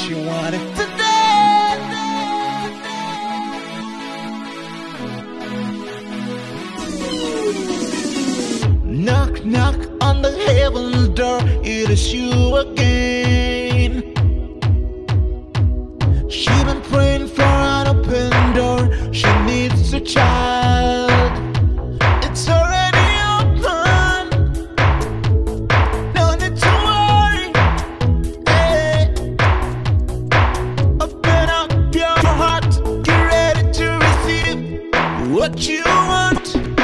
She wanted today. Knock, knock on the heaven's door. It is you again. She been praying for an open door. She needs a child. It's already open. No need to worry. Hey. Open up your heart. Get ready to receive what you want.